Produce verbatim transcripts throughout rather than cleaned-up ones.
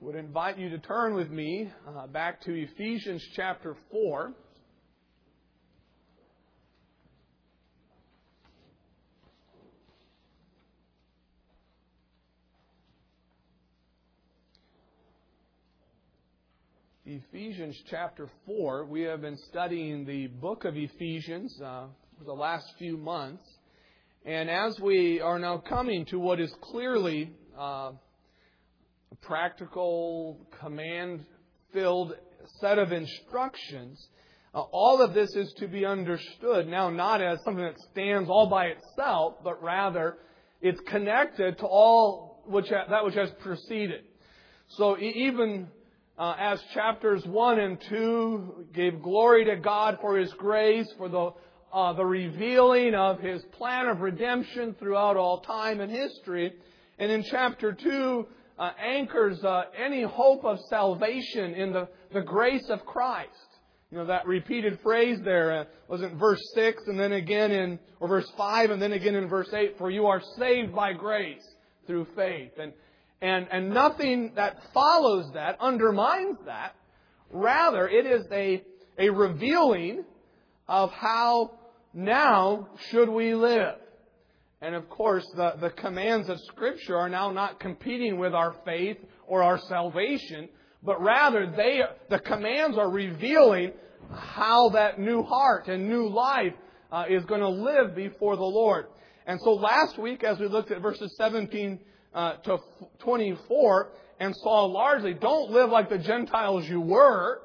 would invite you to turn with me uh, back to Ephesians chapter four. Ephesians chapter four. We have been studying the book of Ephesians uh, for the last few months. And as we are now coming to what is clearly uh, a practical, command-filled set of instructions, uh, all of this is to be understood now not as something that stands all by itself, but rather it's connected to all which ha- that which has preceded. So e- even uh, as chapters one and two gave glory to God for His grace, for the uh, the revealing of His plan of redemption throughout all time and history, and in chapter two uh, anchors uh, any hope of salvation in the, the grace of Christ. You know, that repeated phrase there uh, was in verse six and then again in, or verse five and then again in verse eight, for you are saved by grace through faith. And, and, and nothing that follows that undermines that. Rather, it is a, a revealing of how now should we live. And of course, the, the commands of Scripture are now not competing with our faith or our salvation, but rather they the commands are revealing how that new heart and new life uh, is going to live before the Lord. And so last week, as we looked at verses seventeen uh, to twenty-four and saw largely, don't live like the Gentiles you were.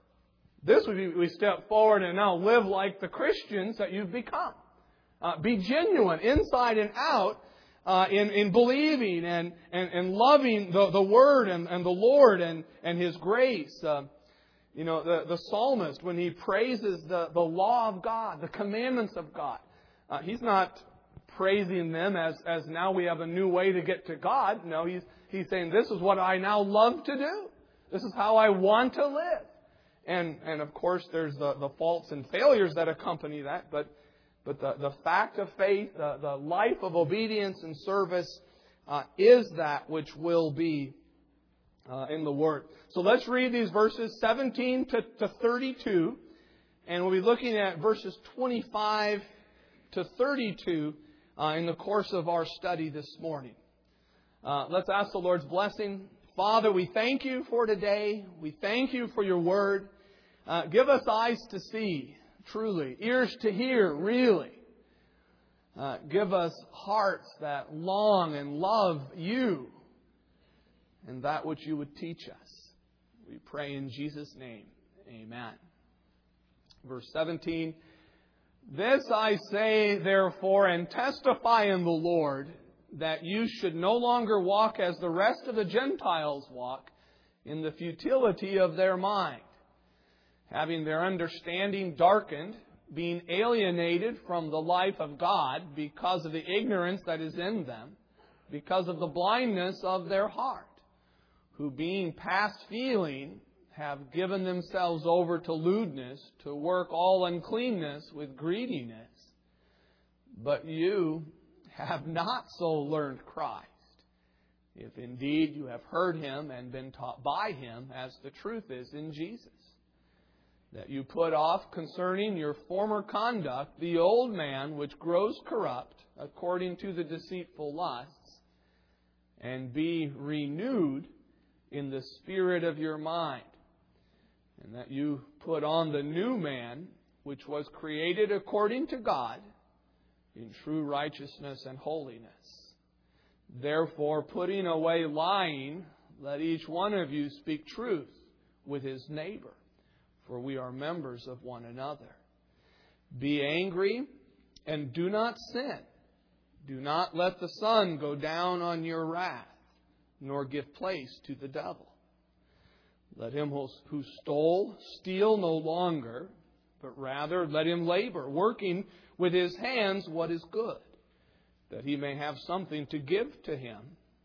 This would be, we step forward and now live like the Christians that you've become. Uh, be genuine inside and out uh, in, in believing and, and, and loving the, the Word and, and the Lord and, and His grace. Uh, you know, the, the psalmist, when he praises the, the law of God, the commandments of God, uh, he's not praising them as, as now we have a new way to get to God. No, he's, he's saying, this is what I now love to do. This is how I want to live. And, and of course, there's the, the faults and failures that accompany that, but But the, the fact of faith, the, the life of obedience and service uh, is that which will be uh, in the Word. So let's read these verses seventeen to, to thirty-two. And we'll be looking at verses twenty-five to thirty-two uh, in the course of our study this morning. Uh, let's ask the Lord's blessing. Father, we thank You for today. We thank You for Your Word. Uh, give us eyes to see. Truly, ears to hear, really. Uh, give us hearts that long and love You and that which You would teach us. We pray in Jesus' name. Amen. Verse seventeen. This I say, therefore, and testify in the Lord, that you should no longer walk as the rest of the Gentiles walk, in the futility of their mind, having their understanding darkened, being alienated from the life of God because of the ignorance that is in them, because of the blindness of their heart, who being past feeling have given themselves over to lewdness, to work all uncleanness with greediness. But you have not so learned Christ, if indeed you have heard Him and been taught by Him, as the truth is in Jesus. That you put off concerning your former conduct the old man which grows corrupt according to the deceitful lusts, and be renewed in the spirit of your mind. And that you put on the new man which was created according to God in true righteousness and holiness. Therefore, putting away lying, let each one of you speak truth with his neighbor, for we are members of one another. Be angry and do not sin. Do not let the sun go down on your wrath, nor give place to the devil. Let him who stole steal no longer, but rather let him labor, working with his hands what is good, that he may have something to give to him,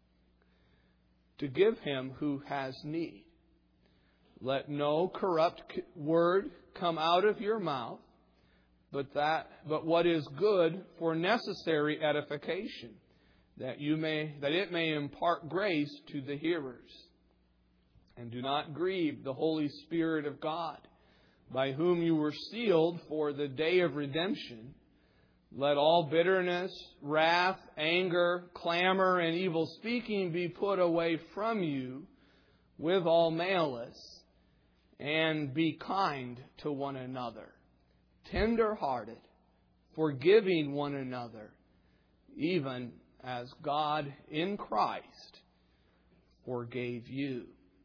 to give him who has need. Let no corrupt word come out of your mouth, but that but what is good for necessary edification, that you may that it may impart grace to the hearers. And do not grieve the Holy Spirit of God, by whom you were sealed for the day of redemption. Let all bitterness, wrath, anger, clamor, and evil speaking be put away from you with all malice, and be kind to one another, tender-hearted, forgiving one another, even as God in Christ forgave you.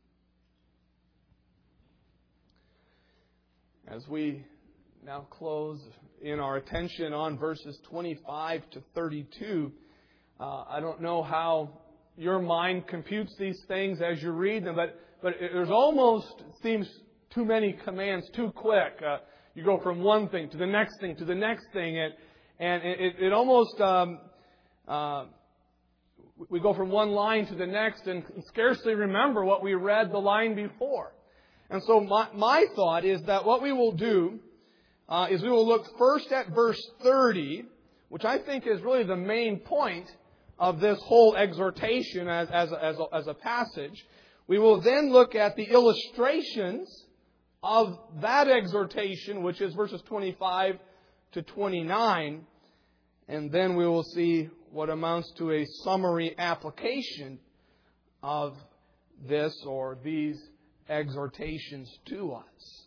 As we now close in our attention on verses twenty-five to thirty-two, uh, I don't know how your mind computes these things as you read them, but, but it, there's almost, it seems, too many commands too quick. Uh, you go from one thing to the next thing to the next thing, and, and it, it almost, um, uh, we go from one line to the next and scarcely remember what we read the line before. And so my, my thought is that what we will do uh, is we will look first at verse thirty, which I think is really the main point of this whole exhortation as, as, as, a, as a passage. We will then look at the illustrations of that exhortation, which is verses twenty-five to twenty-nine. And then we will see what amounts to a summary application of this or these exhortations to us.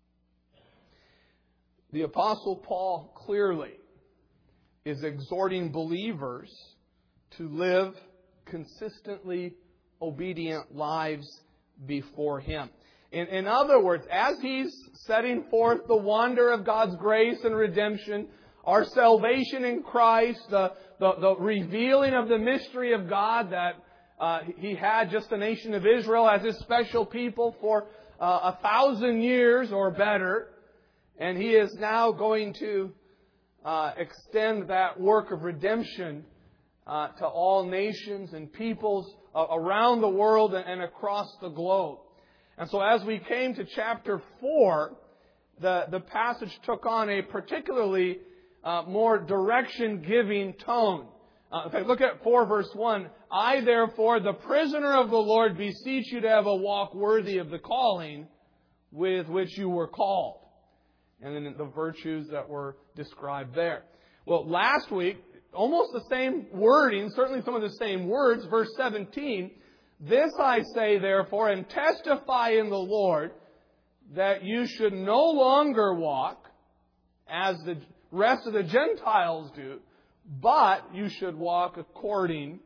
The Apostle Paul clearly is exhorting believers to live consistently obedient lives before Him. In, in other words, as he's setting forth the wonder of God's grace and redemption, our salvation in Christ, the, the, the revealing of the mystery of God that Uh, he had just the nation of Israel as His special people for uh, a thousand years or better. And He is now going to uh, extend that work of redemption uh, to all nations and peoples uh, around the world and, and across the globe. And so as we came to chapter four, the, the passage took on a particularly uh, more direction-giving tone. Uh, in fact, look at four verse one. I, therefore, the prisoner of the Lord, beseech you to have a walk worthy of the calling with which you were called. And then the virtues that were described there. Well, last week, almost the same wording, certainly some of the same words, verse seventeen. This I say, therefore, and testify in the Lord, that you should no longer walk as the rest of the Gentiles do, but you should walk according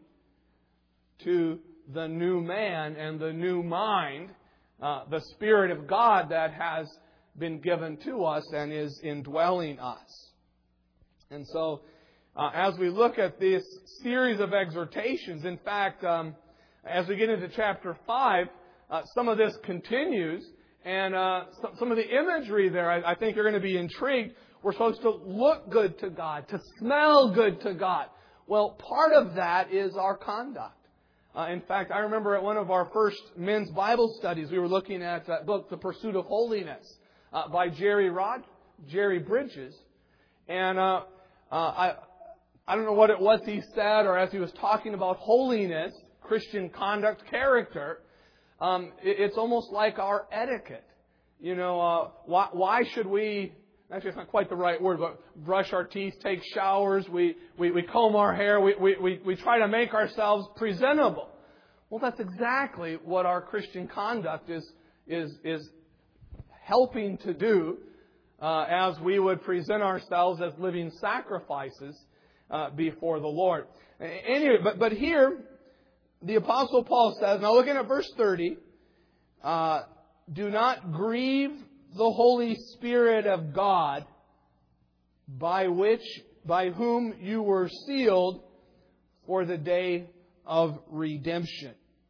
to the new man and the new mind, uh, the Spirit of God that has been given to us and is indwelling us. And so, uh, as we look at this series of exhortations, in fact, um, as we get into chapter five, uh, some of this continues, and uh, some, some of the imagery there, I, I think you're going to be intrigued. We're supposed to look good to God, to smell good to God. Well, part of that is our conduct. Uh, in fact, I remember at one of our first men's Bible studies, we were looking at that book, The Pursuit of Holiness, uh, by Jerry Rod, Jerry Bridges. And uh, uh, I, I don't know what it was he said, or as he was talking about holiness, Christian conduct, character, um, it, it's almost like our etiquette. You know, uh, why, why should we... Actually, it's not quite the right word, but brush our teeth, take showers, we, we, we comb our hair, we, we, we, we try to make ourselves presentable. Well, that's exactly what our Christian conduct is, is, is helping to do uh, as we would present ourselves as living sacrifices uh, before the Lord. Anyway, but, but here, the Apostle Paul says, now looking at verse thirty, uh, do not grieve the Holy Spirit of God, by which, by whom you were sealed for the day of redemption.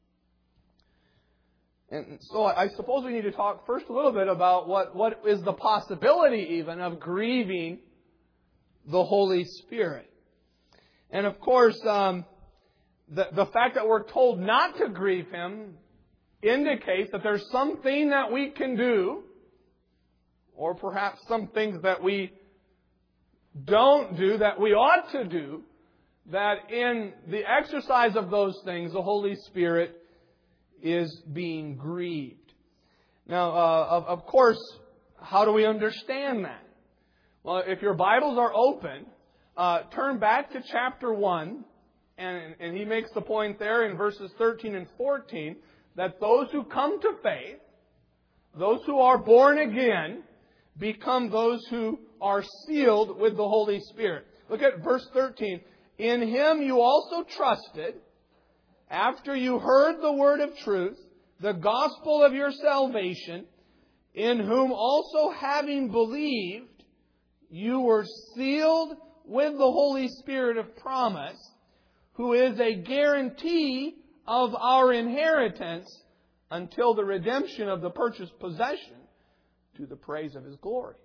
And so I suppose we need to talk first a little bit about what, what is the possibility even of grieving the Holy Spirit. And of course, um, the, the fact that we're told not to grieve Him indicates that there's something that we can do, or perhaps some things that we don't do that we ought to do, that in the exercise of those things, the Holy Spirit is being grieved. Now, uh, of, of course, how do we understand that? Well, if your Bibles are open, uh, turn back to chapter one, and, and he makes the point there in verses thirteen and fourteen that those who come to faith, those who are born again, become those who are sealed with the Holy Spirit. Look at verse thirteen. In Him you also trusted, after you heard the word of truth, the gospel of your salvation, in whom also having believed, you were sealed with the Holy Spirit of promise, who is a guarantee of our inheritance until the redemption of the purchased possession to the praise of His glory.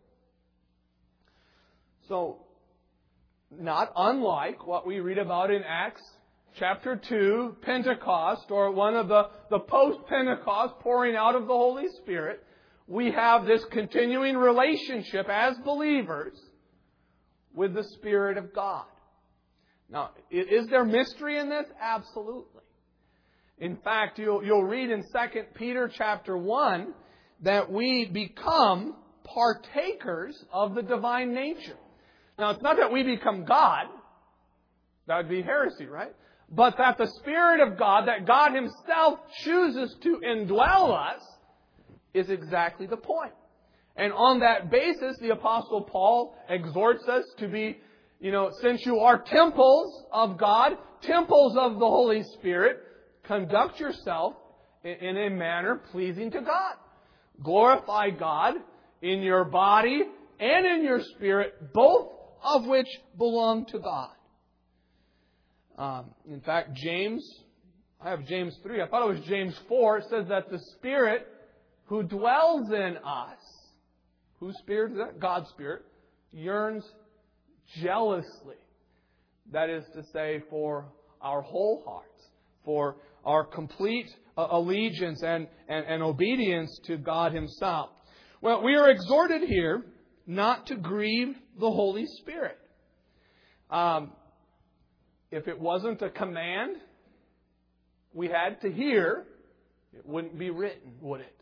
So, not unlike what we read about in Acts chapter two, Pentecost, or one of the, the post-Pentecost pouring out of the Holy Spirit, we have this continuing relationship as believers with the Spirit of God. Now, is there mystery in this? Absolutely. In fact, you'll, you'll read in Second Peter chapter one that we become partakers of the divine nature. Now, it's not that we become God. That would be heresy, right? But that the Spirit of God, that God Himself chooses to indwell us, is exactly the point. And on that basis, the Apostle Paul exhorts us to be, you know, since you are temples of God, temples of the Holy Spirit, conduct yourself in a manner pleasing to God. Glorify God in your body and in your spirit, both of which belong to God. Um, in fact, James, I have James three, I thought it was James four, it says that the Spirit who dwells in us, whose Spirit is that? God's Spirit, yearns jealously. That is to say, for our whole hearts, for our complete uh, allegiance and, and, and obedience to God Himself. Well, we are exhorted here not to grieve the Holy Spirit. Um, if it wasn't a command we had to hear, it wouldn't be written, would it?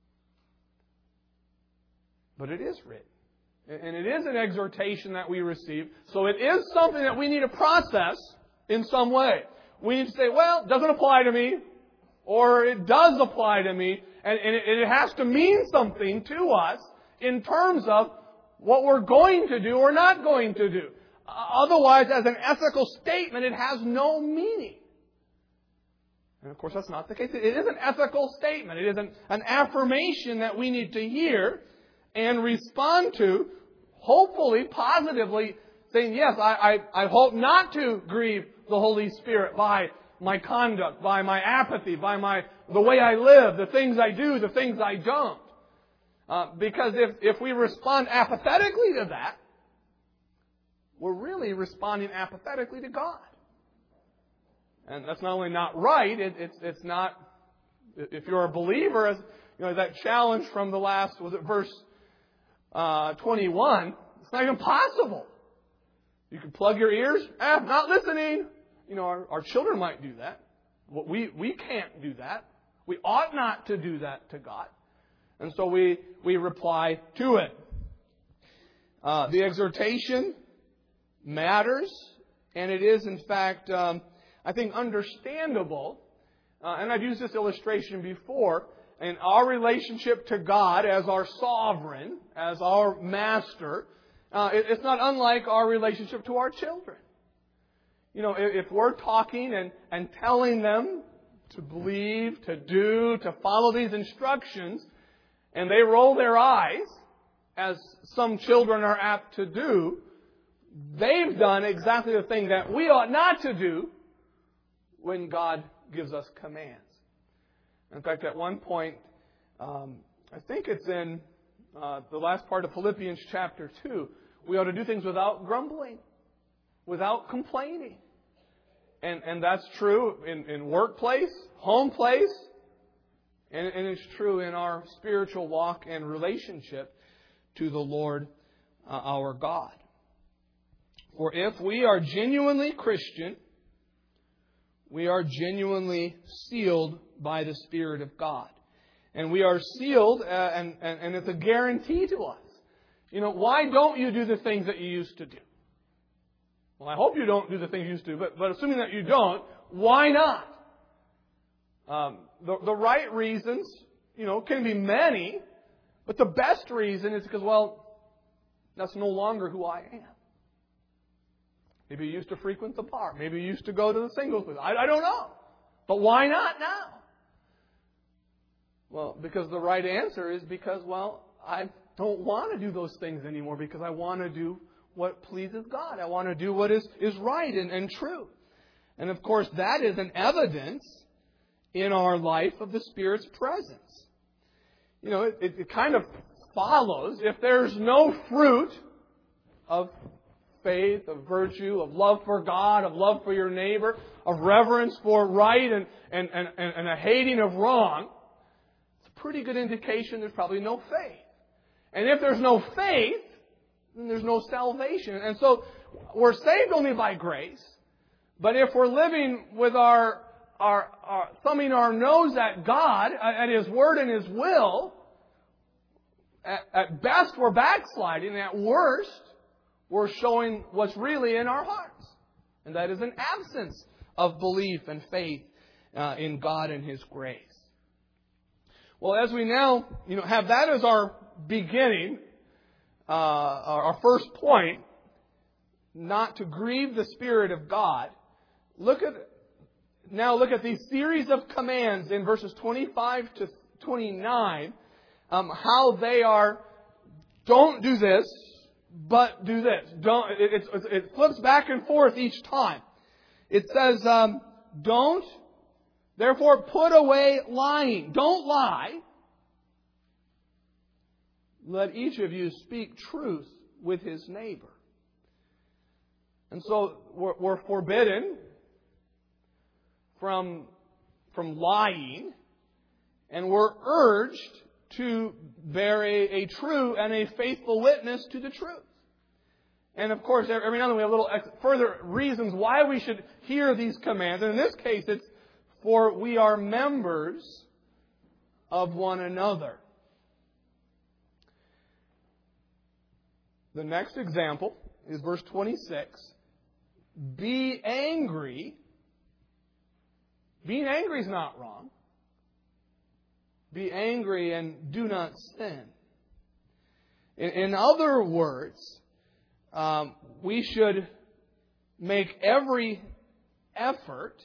But it is written. And it is an exhortation that we receive. So it is something that we need to process in some way. We need to say, well, it doesn't apply to me. Or it does apply to me. And, and it, it has to mean something to us in terms of what we're going to do or not going to do. Otherwise, as an ethical statement, it has no meaning. And of course, that's not the case. It is an ethical statement. It is an, an affirmation that we need to hear and respond to, hopefully, positively, saying, yes, I, I, I hope not to grieve the Holy Spirit by my conduct, by my apathy, by my the way I live, the things I do, the things I don't. Uh, because if, if we respond apathetically to that, we're really responding apathetically to God. And that's not only not right, it, it's, it's not, if you're a believer, as you know, that challenge from the last, was it verse uh, twenty-one, it's not even possible. You can plug your ears, eh, not listening. You know, our, our children might do that. We, we can't do that. We ought not to do that to God. And so we, we reply to it. Uh, the exhortation matters, and it is, in fact, um, I think, understandable. Uh, and I've used this illustration before. In our relationship to God as our sovereign, as our master, uh, it, it's not unlike our relationship to our children. You know, if, if we're talking and, and telling them to believe, to do, to follow these instructions, and they roll their eyes, as some children are apt to do, they've done exactly the thing that we ought not to do when God gives us commands. In fact, at one point, um, I think it's in uh, the last part of Philippians chapter two, we ought to do things without grumbling, without complaining. And, and that's true in, in workplace, home place, and, and it's true in our spiritual walk and relationship to the Lord uh, our God. For if we are genuinely Christian, we are genuinely sealed by the Spirit of God. And we are sealed, uh, and, and, and it's a guarantee to us. You know, why don't you do the things that you used to do? Well, I hope you don't do the things you used to, but, but assuming that you don't, why not? Um, the, the right reasons, you know, can be many, but the best reason is because, well, that's no longer who I am. Maybe you used to frequent the bar. Maybe you used to go to the singles booth. I, I don't know. But why not now? Well, because the right answer is because, well, I don't want to do those things anymore because I want to do what pleases God. I want to do what is, is right and, and true. And of course, that is an evidence in our life of the Spirit's presence. You know, it, it, it kind of follows if there's no fruit of faith, of virtue, of love for God, of love for your neighbor, of reverence for right and, and, and, and a hating of wrong, it's a pretty good indication there's probably no faith. And if there's no faith, then there's no salvation. And so we're saved only by grace. But if we're living with our, our, our thumbing our nose at God, at His Word and His will, at, at best we're backsliding. At worst, we're showing what's really in our hearts. And that is an absence of belief and faith uh, in God and His grace. Well, as we now, you know, have that as our beginning, uh, our first point, not to grieve the Spirit of God. Look at now. Look at these series of commands in verses twenty-five to twenty-nine. Um, how they are. Don't do this, but do this. Don't. It, it, it flips back and forth each time. It says, um, "Don't." Therefore, put away lying. Don't lie. Let each of you speak truth with his neighbor. And so we're, we're forbidden from, from lying, and we're urged to bear a, a true and a faithful witness to the truth. And of course, every now and then we have little further reasons why we should hear these commands. And in this case, it's for we are members of one another. The next example is verse twenty-six. Be angry. Being angry is not wrong. Be angry and do not sin. In, in other words, um, we should make every effort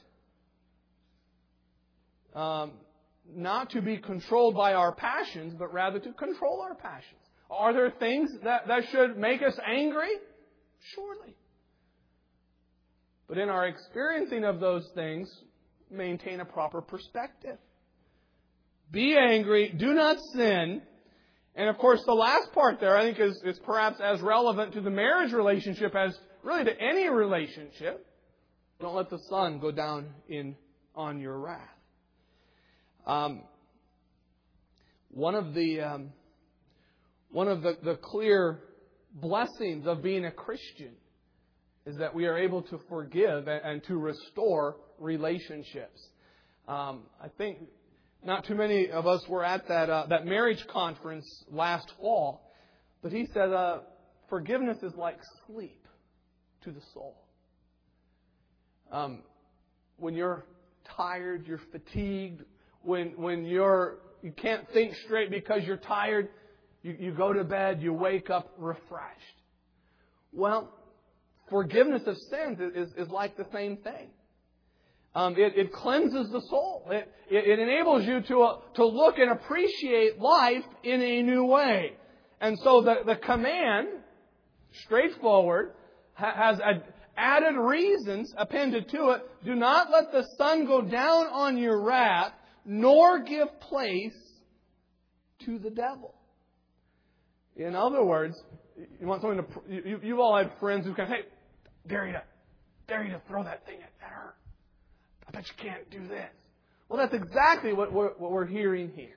um, not to be controlled by our passions, but rather to control our passions. Are there things that, that should make us angry? Surely. But in our experiencing of those things, maintain a proper perspective. Be angry, do not sin. And of course, the last part there, I think, is, is perhaps as relevant to the marriage relationship as really to any relationship. Don't let the sun go down in on your wrath. Um, one of the um, one of the, the clear blessings of being a Christian is that we are able to forgive and, and to restore relationships. Um, I think not too many of us were at that uh, that marriage conference last fall, but he said uh, forgiveness is like sleep to the soul. Um, when you're tired, you're fatigued. When when you're you can't think straight because you're tired, you, you go to bed, you wake up refreshed. Well, forgiveness of sins is, is like the same thing. Um, it, it cleanses the soul. It, it, it enables you to, uh, to look and appreciate life in a new way. And so the, the command, straightforward, ha- has a, added reasons appended to it. Do not let the sun go down on your wrath, nor give place to the devil. In other words, you want something to. You, you've all had friends who can, hey, dare you to, dare you to throw that thing at her. I bet you can't do this. Well, that's exactly what we're, what we're hearing here.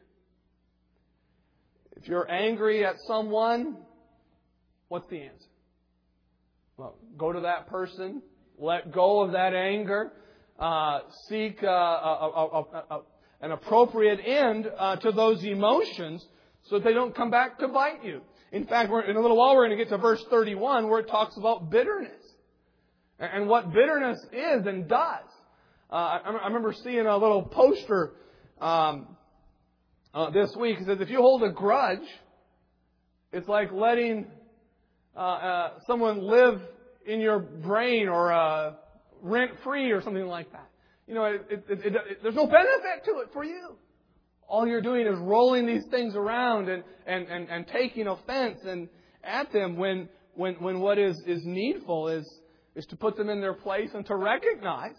If you're angry at someone, what's the answer? Well, go to that person, let go of that anger, uh, seek uh, a, a, a, a, an appropriate end uh, to those emotions so that they don't come back to bite you. In fact, we're, in a little while we're going to get to verse thirty-one where it talks about bitterness and what bitterness is and does. Uh, I, I remember seeing a little poster um, uh, this week. It says, if you hold a grudge, it's like letting uh, uh, someone live in your brain or uh, rent-free or something like that. You know, it, it, it, it, there's no benefit to it for you. All you're doing is rolling these things around and, and, and, and taking offense and at them when when when what is, is needful is, is to put them in their place and to recognize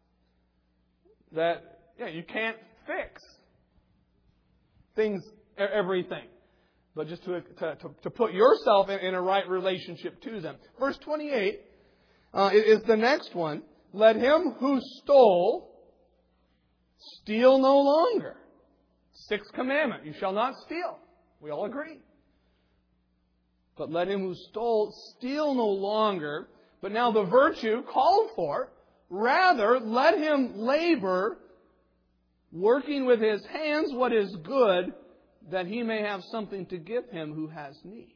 that yeah, you can't fix things, everything, but just to to, to put yourself in, in a right relationship to them. Verse twenty-eight uh, is the next one. Let him who stole steal no longer. Sixth commandment, you shall not steal. We all agree. But let him who stole steal no longer. But now the virtue called for, rather let him labor, working with his hands what is good, that he may have something to give him who has need.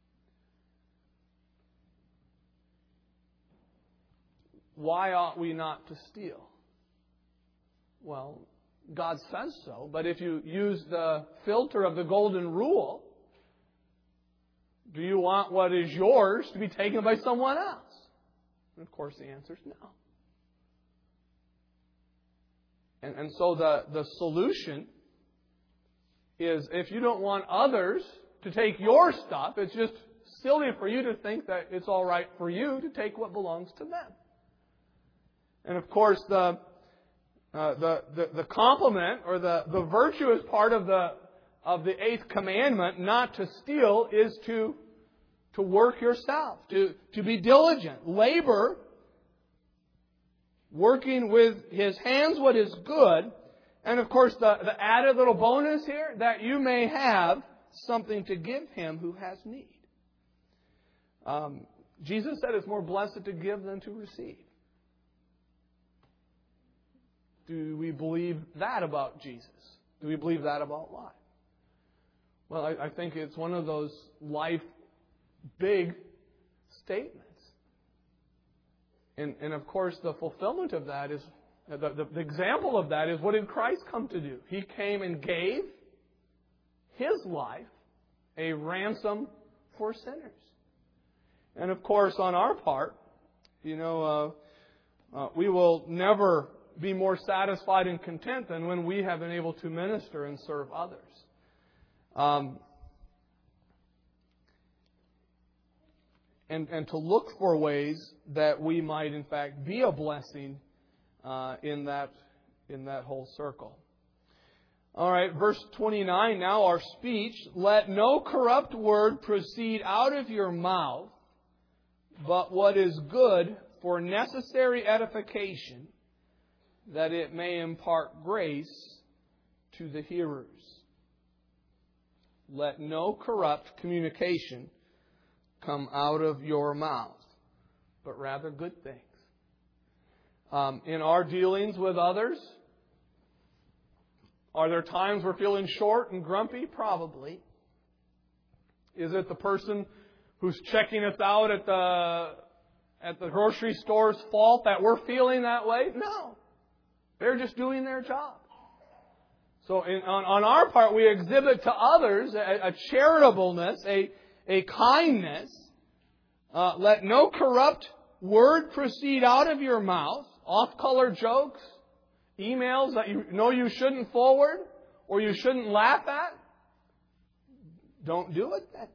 Why ought we not to steal? Well, God says so, but if you use the filter of the golden rule, do you want what is yours to be taken by someone else? And of course the answer is no. And, and so the, the solution is if you don't want others to take your stuff, it's just silly for you to think that it's all right for you to take what belongs to them. And of course the Uh, the, the, the compliment or the, the virtuous part of the of the eighth commandment, not to steal, is to to work yourself, to, to be diligent, labor, working with his hands what is good, and of course the, the added little bonus here, that you may have something to give him who has need. Um, Jesus said it's more blessed to give than to receive. Do we believe that about Jesus? Do we believe that about life? Well, I, I think it's one of those life big statements. And, and of course, the fulfillment of that is, the, the, the example of that is, what did Christ come to do? He came and gave His life a ransom for sinners. And of course, on our part, you know, uh, uh, we will never be more satisfied and content than when we have been able to minister and serve others. Um, and, and to look for ways that we might, in fact, be a blessing uh, in that in that whole circle. All right, verse twenty-nine, now our speech, let no corrupt word proceed out of your mouth, but what is good for necessary edification, that it may impart grace to the hearers. Let no corrupt communication come out of your mouth, but rather good things. Um, in our dealings with others, are there times we're feeling short and grumpy? Probably. Is it the person who's checking us out at the at the grocery store's fault that we're feeling that way? No. They're just doing their job. So in, on, on our part, we exhibit to others a, a charitableness, a, a kindness. Uh, let no corrupt word proceed out of your mouth. Off-color jokes, emails that you know you shouldn't forward or you shouldn't laugh at. Don't do it then.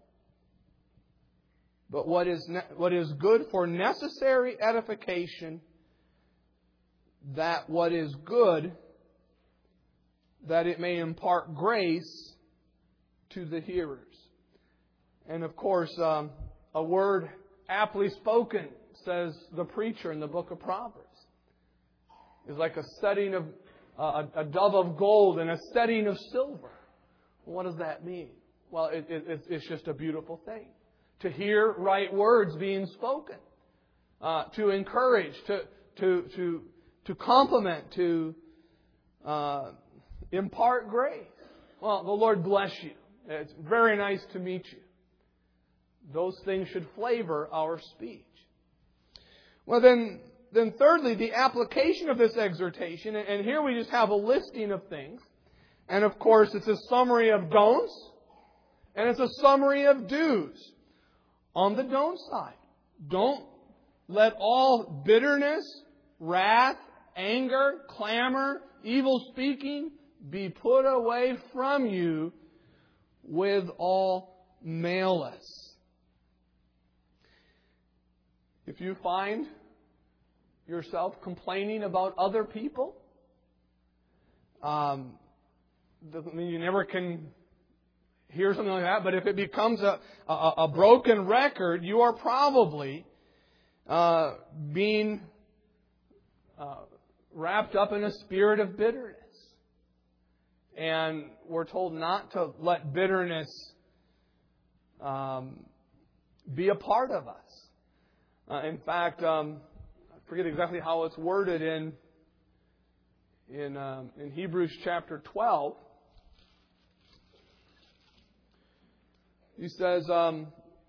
But what is ne- what is good for necessary edification, that what is good, that it may impart grace to the hearers. And of course, um, a word aptly spoken, says the preacher in the book of Proverbs, is like a setting of uh, a, a dove of gold and a setting of silver. What does that mean? Well, it, it, it's just a beautiful thing to hear right words being spoken, uh, to encourage, to to to to compliment, to uh, impart grace. Well, the Lord bless you. It's very nice to meet you. Those things should flavor our speech. Well, then, then thirdly, the application of this exhortation, and here we just have a listing of things. And of course, it's a summary of don'ts, and it's a summary of do's. On the don't side, don't let all bitterness, wrath, anger, clamor, evil speaking be put away from you with all malice. If you find yourself complaining about other people, um, doesn't mean you never can hear something like that, but if it becomes a, a, a broken record, you are probably uh, being uh, wrapped up in a spirit of bitterness. And we're told not to let bitterness um, be a part of us. Uh, in fact, um, I forget exactly how it's worded in in, um, in Hebrews chapter twelve. He says, um,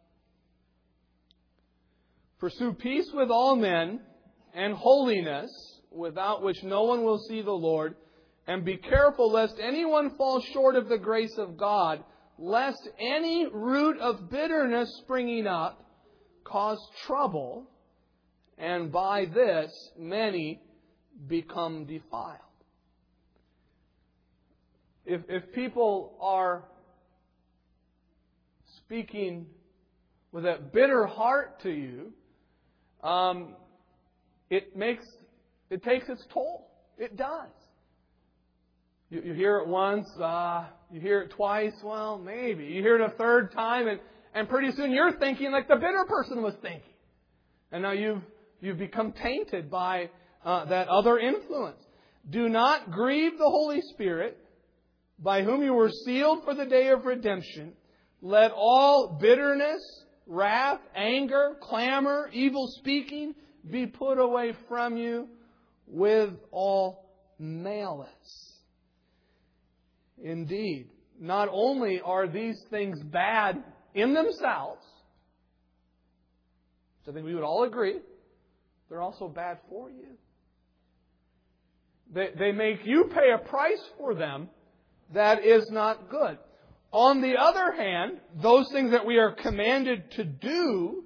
pursue peace with all men and holiness, without which no one will see the Lord, and be careful lest anyone fall short of the grace of God, lest any root of bitterness springing up cause trouble, and by this many become defiled. If, if people are speaking with a bitter heart to you, um, it makes it takes its toll. It does. You, you hear it once, uh, you hear it twice, well, maybe. You hear it a third time, and, and pretty soon you're thinking like the bitter person was thinking. And now you've you've become tainted by uh, that other influence. Do not grieve the Holy Spirit, by whom you were sealed for the day of redemption. Let all bitterness, wrath, anger, clamor, evil speaking be put away from you with all malice. Indeed, not only are these things bad in themselves, so I think we would all agree, they're also bad for you. They, they make you pay a price for them that is not good. On the other hand, those things that we are commanded to do,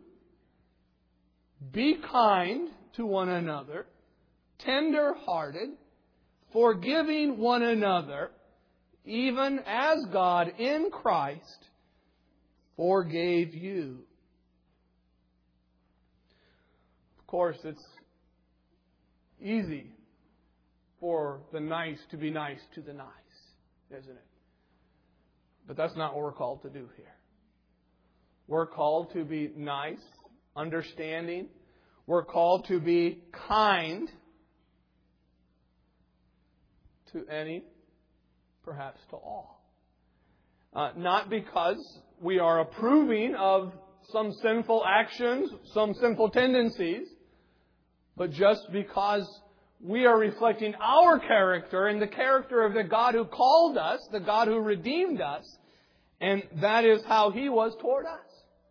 be kind to one another, tender-hearted, forgiving one another, even as God in Christ forgave you. Of course, it's easy for the nice to be nice to the nice, isn't it? But that's not what we're called to do here. We're called to be nice, understanding. We're called to be kind to any, perhaps to all. Uh, not because we are approving of some sinful actions, some sinful tendencies, but just because we are reflecting our character and the character of the God who called us, the God who redeemed us, and that is how He was toward us.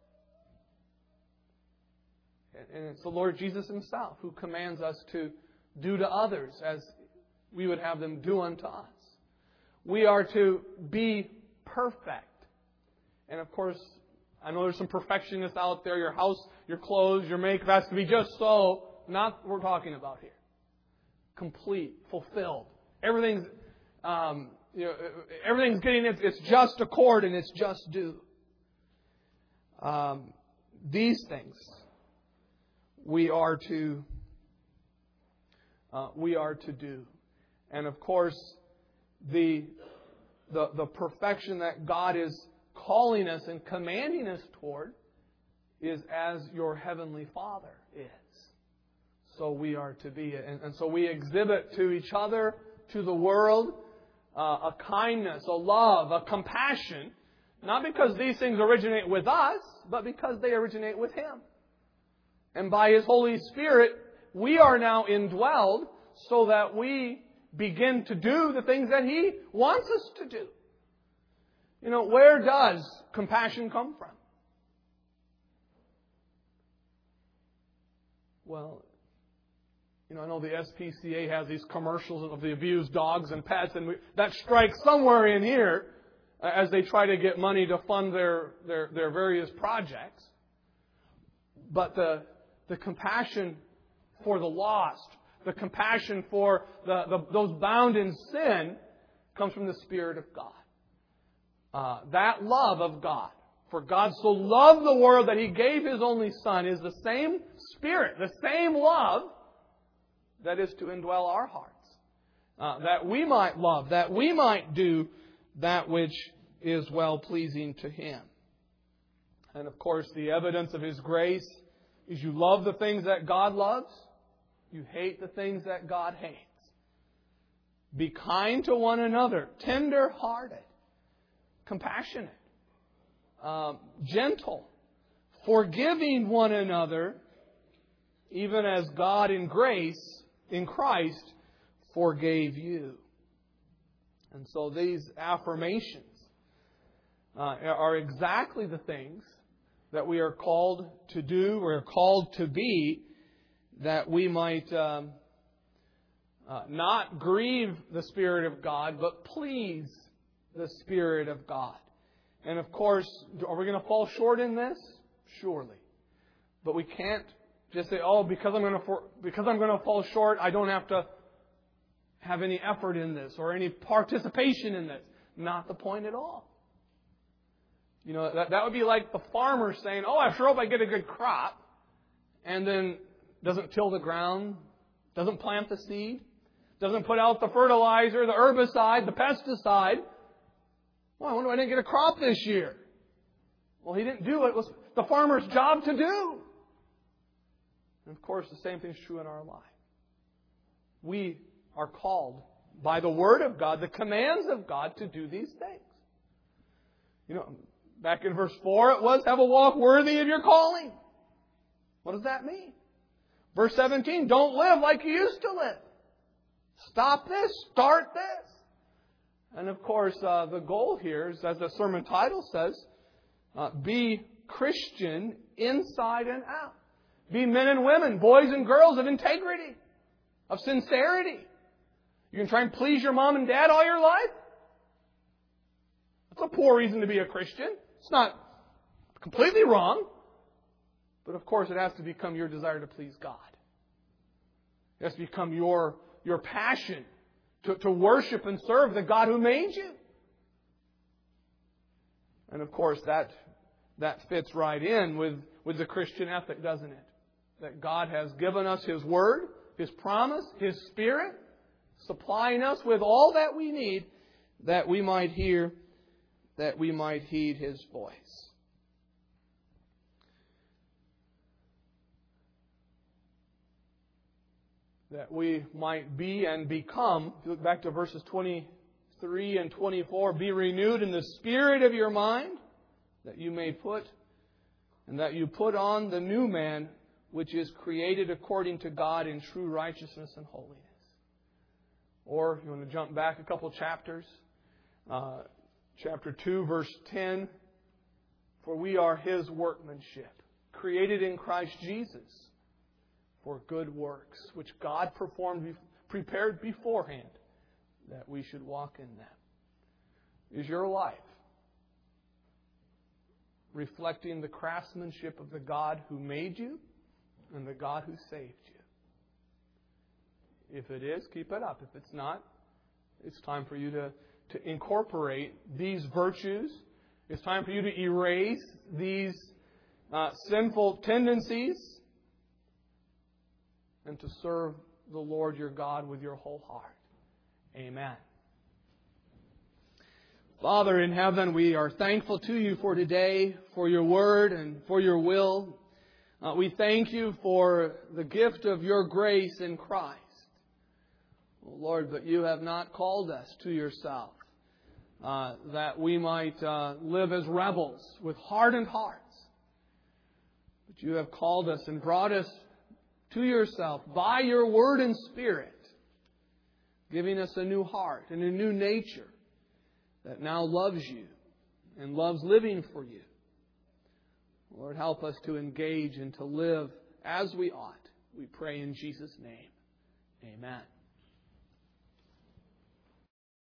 And it's the Lord Jesus Himself who commands us to do to others as we would have them do unto us. We are to be perfect. And of course, I know there's some perfectionists out there. Your house, your clothes, your makeup has to be just so. Not what we're talking about here. Complete, fulfilled. Everything's, um, you know, everything's getting its, its just accord and its just due. Um, these things we are to uh, we are to do, and of course, the the the perfection that God is calling us and commanding us toward is as your heavenly Father is. So we are to be it. And, and so we exhibit to each other, to the world, uh, a kindness, a love, a compassion, not because these things originate with us, but because they originate with Him. And by His Holy Spirit, we are now indwelled so that we begin to do the things that He wants us to do. You know, where does compassion come from? Well, you know, I know the S P C A has these commercials of the abused dogs and pets, and we, that strikes somewhere in here as they try to get money to fund their, their, their various projects. But the, the compassion for the lost, the compassion for the, the, those bound in sin, comes from the Spirit of God. Uh, that love of God, for God so loved the world that He gave His only Son, is the same Spirit, the same love that is to indwell our hearts. Uh, that we might love, that we might do that which is well-pleasing to Him. And of course, the evidence of His grace is you love the things that God loves, you hate the things that God hates. Be kind to one another, tender-hearted, compassionate, um, gentle, forgiving one another, even as God in grace, in Christ, forgave you. And so these affirmations uh, are exactly the things that we are called to do, we are called to be, that we might um, uh, not grieve the Spirit of God, but please the Spirit of God. And of course, are we going to fall short in this? Surely. But we can't just say, oh, because I'm going to because I'm going to fall short, I don't have to have any effort in this or any participation in this. Not the point at all. You know, that, that would be like the farmer saying, oh, I sure hope I get a good crop, and then doesn't till the ground, doesn't plant the seed, doesn't put out the fertilizer, the herbicide, the pesticide. Well, I wonder why I didn't get a crop this year. Well, he didn't do what it was the farmer's job to do. And of course, the same thing is true in our life. We are called by the Word of God, the commands of God, to do these things. You know, back in verse four it was, have a walk worthy of your calling. What does that mean? Verse seventeen, don't live like you used to live. Stop this, start this. And of course, uh, the goal here is, as the sermon title says, uh, be Christian inside and out. Be men and women, boys and girls of integrity, of sincerity. You can try and please your mom and dad all your life? That's a poor reason to be a Christian. It's not completely wrong. But of course, it has to become your desire to please God. It has to become your, your passion to, to worship and serve the God who made you. And of course, that, that fits right in with, with the Christian ethic, doesn't it? That God has given us His Word, His promise, His Spirit, supplying us with all that we need, that we might hear, that we might heed His voice. That we might be and become, if you look back to verses twenty-three and twenty-four, be renewed in the spirit of your mind, that you may put, and that you put on the new man, which is created according to God in true righteousness and holiness. Or, if you want to jump back a couple chapters, uh, chapter two, verse ten, for we are His workmanship, created in Christ Jesus, for good works, which God performed, prepared beforehand, that we should walk in them. Is your life reflecting the craftsmanship of the God who made you and the God who saved you? If it is, keep it up. If it's not, it's time for you to, to incorporate these virtues. It's time for you to erase these uh, sinful tendencies and to serve the Lord your God with your whole heart. Amen. Father in heaven, we are thankful to You for today, for Your Word and for Your will. Uh, we thank You for the gift of Your grace in Christ. Oh, Lord, but You have not called us to Yourself, uh, that we might uh, live as rebels with hardened hearts. But You have called us and brought us to Yourself by Your Word and Spirit giving us a new heart and a new nature that now loves you and loves living for you. Lord, help us to engage and to live as we ought. We pray in Jesus' name. Amen.